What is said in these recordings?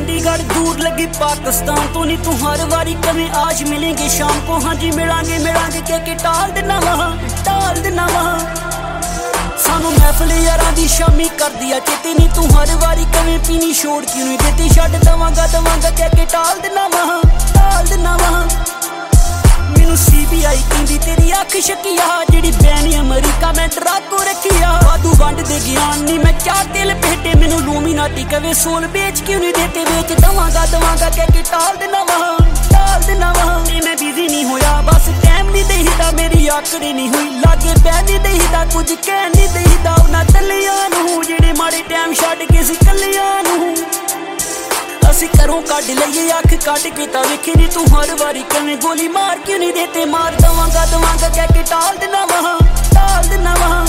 चंडीगढ़ दूर लगी पाकिस्तान तो नहीं, तू हर बारी कभी आज मिलेंगे शाम को। हाँ जी मिलांगे मिलांगे के टाल देना वहाँ, टाल देना वहाँ। सानू महफिल यारां दी शामी कर दिया चेते नहीं, तू हर बारी कभी पीनी छोड़ क्यों नहीं देती। छड्ड दवांगा दवांगा के टाल देना वहाँ, टाल देना वहाँ। मैनू CBI कहंदी तेरी अख शकिया, जिहड़ी बैन अमरीका मैं डराको रखिया। वादू वंड दे ज्ञान नहीं मैं क्या दिल भेटे, मैनू लूमिनाटी कवे सोल बेच क्यों नहीं देते। बेच दवांगा दवांगा के टाल देना वहाँ, टाल देना वहाँ। मैं बिजी नहीं होया बस टाइम नहीं देहीदा, मेरी आकड़ी नहीं हुई लागे बह नहीं देहीदा, कुछ कह नहीं देहीदा उन्हां टल्लियां नूं जिहड़े माड़े टाइम छड्ड के सी कल्लियां नूं। असी घरों कढ लईए अख कढ के तां वेखे नी, तू हर वारी कवें गोली मार क्यों नहीं देते। मार दवांगा दवांगा के टाल देना वहाँ, टाल देना वहाँ।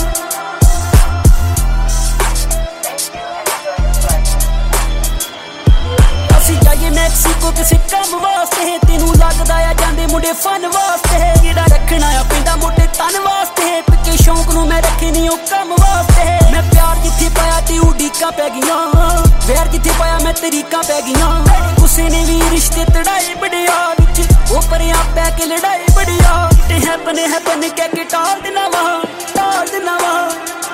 असी जाइए मैक्सीको किसी कम वास्ते, तेनू लगदा आ जांदे मुंडे फन वास्ते। जेड़ा रखना आ पैंदा मोटे तन वास्ते, पिक्के शौक नू मैं रखे नी ओ कम वास्ते। मैं प्यार जिथे पाया ते उड़ीकां पै गियां, वैर जिथे पाया मैं तरीकां पै गियां। गुस्से ने भी रिश्ते तड़ाए बड़िया विच, ओ परियां पै के लड़ाए बड़िया। हैपन हैपन के टाल देना वहाँ, टाल देना वहाँ।